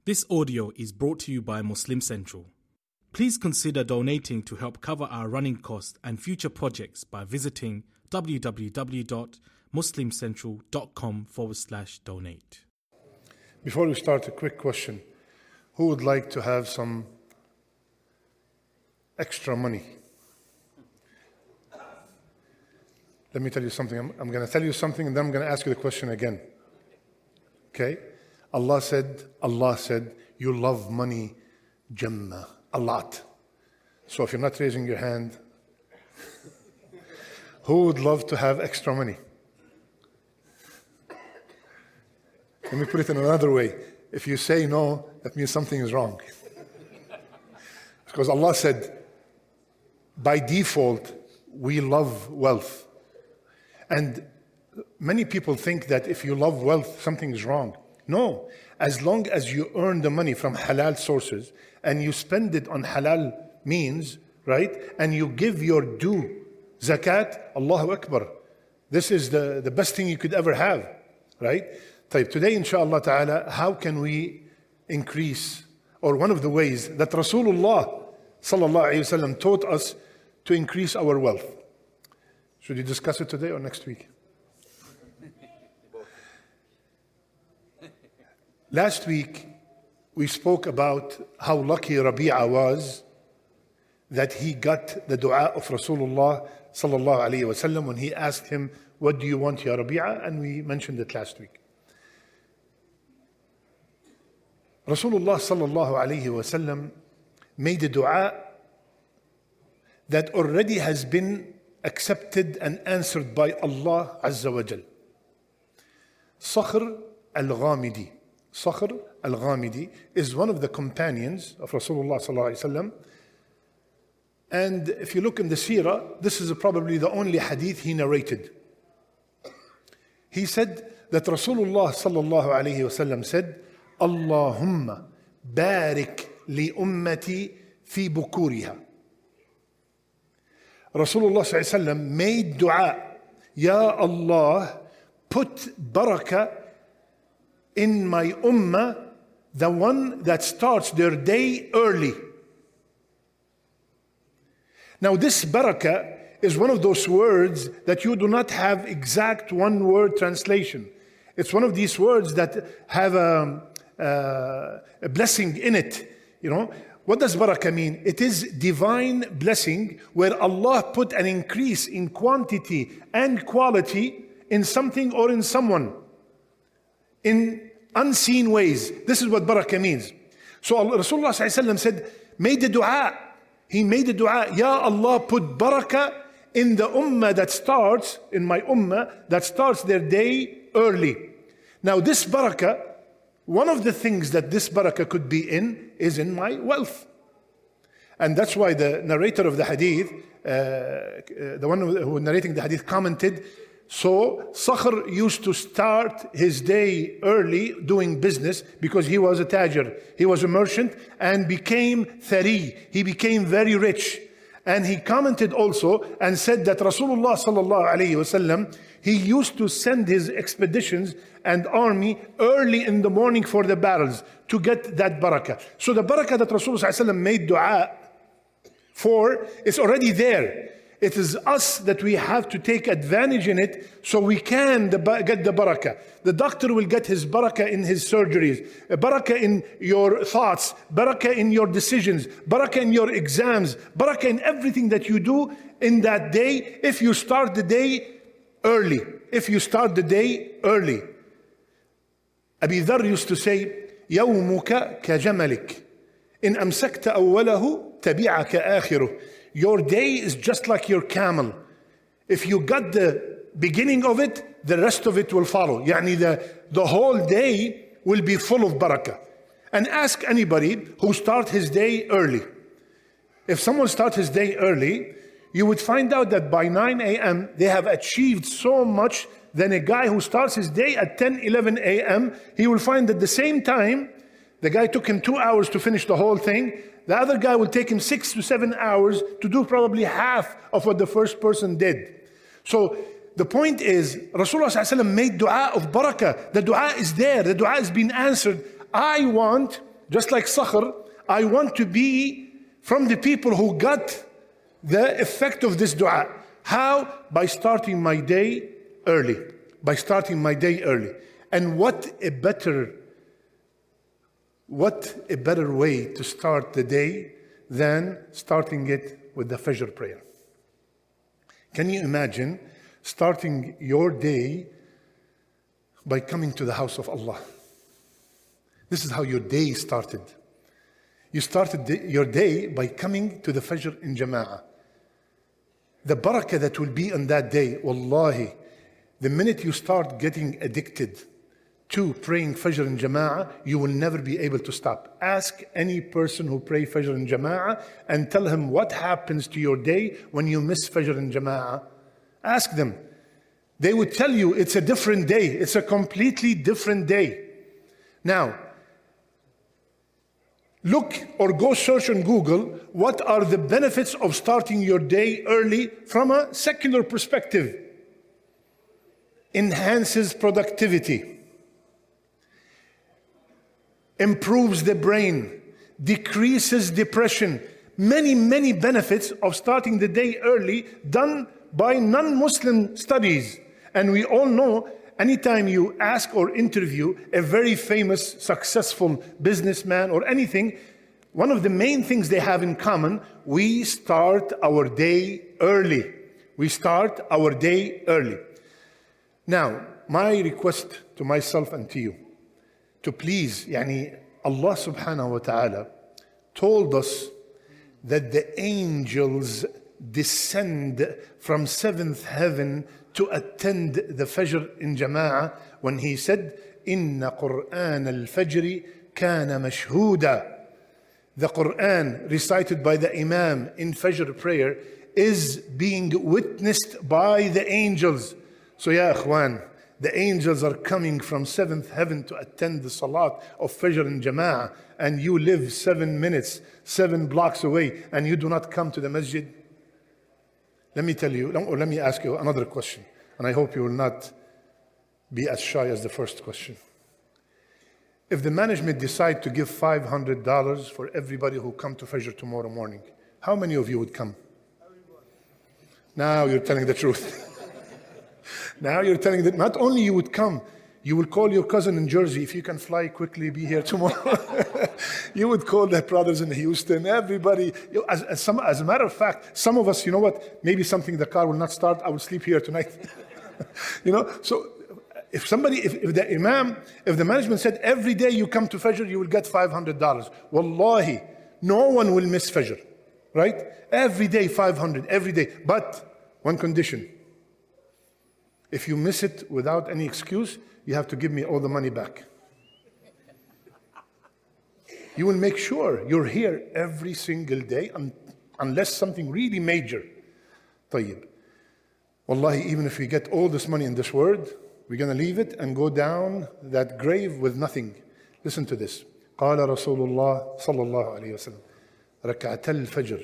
This audio is brought to you by Muslim Central. Please consider donating to help cover our running costs and future projects by visiting www.muslimcentral.com/donate. Before we start, a quick question. Who would like to have some extra money? Let me tell you something. I'm going to tell you something and then I'm going to ask you the question again. Okay? Allah said, you love money, Jannah, a lot. So if you're not raising your hand, who would love to have extra money? Let me put it in another way. If you say no, that means something is wrong. Because Allah said, by default, we love wealth. And many people think that if you love wealth, something is wrong. No, as long as you earn the money from halal sources and you spend it on halal means, right? And you give your due zakat, Allahu Akbar. This is the best thing you could ever have, right? Today, inshallah ta'ala, how can we increase, or one of the ways that Rasulullah sallallahu alayhi wasallam taught us to increase our wealth. Should you discuss it today or next week? Last week, we spoke about how lucky Rabi'a was that he got the dua of Rasulullah sallallahu alayhi wasallam when he asked him, what do you want, ya Rabi'a? And we mentioned it last week. Rasulullah sallallahu alayhi wasallam made a dua that already has been accepted and answered by Allah Azza wa Jal. Sakhr al-Ghamidi. Sakhr al-Ghamidi is one of the companions of Rasulullah sallallahu alayhi wasallam. And if you look in the seerah, this is probably the only hadith he narrated. He said that Rasulullah sallallahu alayhi wasallam said, Allahumma barik li ummati fi bukuriha. Rasulullah sallallahu alayhi wasallam made dua, Ya Allah, put barakah in my ummah, the one that starts their day early. Now this barakah is one of those words that you do not have exact one word translation. It's one of these words that have a blessing in it. You know, what does barakah mean? It is divine blessing where Allah put an increase in quantity and quality in something or in someone, in unseen ways. This is what barakah means. So Rasulullah ﷺ said, made the dua. He made the dua, Ya Allah, put barakah in the ummah that starts, in my ummah, that starts their day early. Now this barakah, one of the things that this barakah could be in is in my wealth. And that's why the narrator of the hadith, the one who was narrating the hadith, commented, so Sakhr used to start his day early doing business because he was a tajir, he was a merchant and became thari, he became very rich. And he commented also and said that Rasulullah sallallahu alayhi wasallam, he used to send his expeditions and army early in the morning for the battles to get that barakah. So the barakah that Rasulullah sallallahu alayhi wasallam made dua for is already there. It is us that we have to take advantage in it so we can get the barakah. The doctor will get his barakah in his surgeries, barakah in your thoughts, barakah in your decisions, barakah in your exams, barakah in everything that you do in that day if you start the day early. If you start the day early. Abi Dharr used to say, يَوْمُكَ كَجَمَلِكَ إِنْ أَمْسَكْتَ أَوَّلَهُ تَبِعَكَ آخِرُهُ. Your day is just like your camel. If you got the beginning of it, the rest of it will follow. Yani the whole day will be full of barakah. And ask anybody who start his day early. If someone starts his day early, you would find out that by 9 a.m. they have achieved so much than a guy who starts his day at 10, 11 a.m. He will find that the same time, the guy took him 2 hours to finish the whole thing. The other guy will take him 6 to 7 hours to do probably half of what the first person did. So the point is, Rasulullah ﷺ made dua of barakah. The dua is there. The dua is being answered. I want Just like Sakhr, I want to be from the people who got the effect of this dua. How? By starting my day early. By starting my day early. And what a better way to start the day than starting it with the Fajr prayer. Can you imagine starting your day by coming to the house of Allah? This is how your day started. You started your day by coming to the Fajr in Jama'ah. The barakah that will be on that day, wallahi, the minute you start getting addicted to praying Fajr in Jama'ah, you will never be able to stop. Ask any person who pray Fajr in Jama'ah and tell him what happens to your day when you miss Fajr in Jama'ah. Ask them. They would tell you it's a different day. It's a completely different day. Now, look or go search on Google, what are the benefits of starting your day early from a secular perspective? Enhances productivity, improves the brain, decreases depression. Many, many benefits of starting the day early done by non-Muslim studies. And we all know, anytime you ask or interview a very famous, successful businessman or anything, one of the main things they have in common, we start our day early. We start our day early. Now, my request to myself and to you, to please, Allah subhanahu wa ta'ala told us that the angels descend from seventh heaven to attend the Fajr in Jama'ah when he said, Inna Qur'an al-Fajri kana mashhuda. The Qur'an recited by the Imam in Fajr prayer is being witnessed by the angels. So ya ikhwan, the angels are coming from seventh heaven to attend the Salat of Fajr in Jama'ah, and you live 7 minutes, 7 blocks away, and you do not come to the masjid. Let me tell you, or let me ask you another question, and I hope you will not be as shy as the first question. If the management decide to give $500 for everybody who come to Fajr tomorrow morning, how many of you would come? Now you're telling the truth. Now you're telling that not only you would come, you will call your cousin in Jersey, if you can fly quickly, be here tomorrow. You would call the brothers in Houston, everybody. As a matter of fact, some of us, you know what, maybe the car will not start, I will sleep here tonight. So if the management said every day you come to Fajr, you will get $500. Wallahi, no one will miss Fajr, right? Every day, 500, every day. But one condition. If you miss it without any excuse, you have to give me all the money back. You will make sure you're here every single day unless something really major. طيب. Wallahi, even if we get all this money in this world, we're going to leave it and go down that grave with nothing. Listen to this. قال رسول الله صلى الله عليه وسلم ركعتا الفجر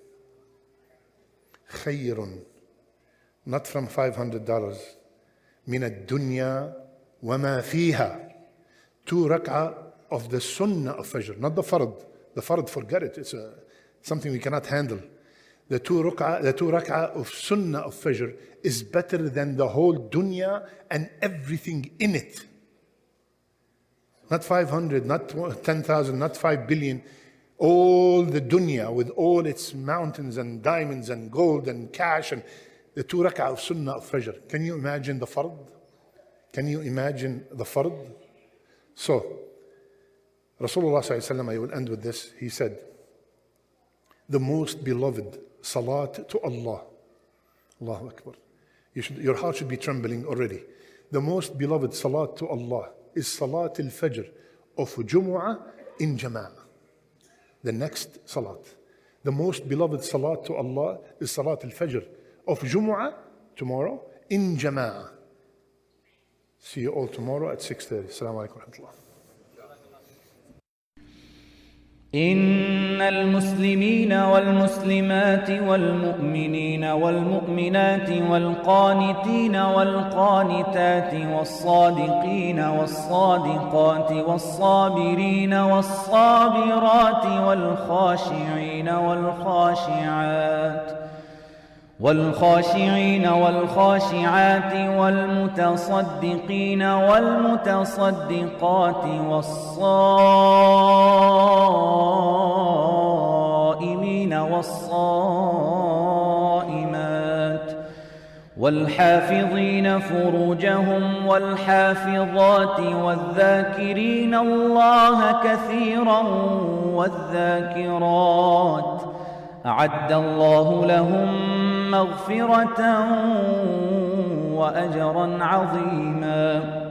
خير. Not from $500. من الدنيا وما فيها. 2 rak'ah of the sunnah of Fajr, not the fard. The fard, forget it. It's something we cannot handle. The 2 rak'ah of sunnah of Fajr is better than the whole dunya and everything in it. Not 500, not 10,000, not 5 billion. All the dunya with all its mountains and diamonds and gold and cash and the 2 rak'ah of sunnah of Fajr. Can you imagine the fard? Can you imagine the fard? So, Rasulullah sallallahu alaihi wasallam, I will end with this. He said, the most beloved salat to Allah. Allahu Akbar. Your heart should be trembling already. The most beloved salat to Allah is Salat al-Fajr of Jumu'ah in Jama'ah. The next salat. The most beloved salat to Allah is Salat al-Fajr of Jumu'ah, tomorrow, in Jama'ah. See you all tomorrow at 6:30. Assalamu alaikum wa rahmatullah. إن المسلمين والمسلمات والمؤمنين والمؤمنات والقانتين والقانتات والصادقين والصادقات والصابرين والصابرات والخاشعين والخاشعات والمتصدقين والمتصدقات والصائمين والصائمات والحافظين فروجهم والحافظات والذاكرين الله كثيرا والذاكرات أعد الله لهم مغفرة وأجرا عظيما.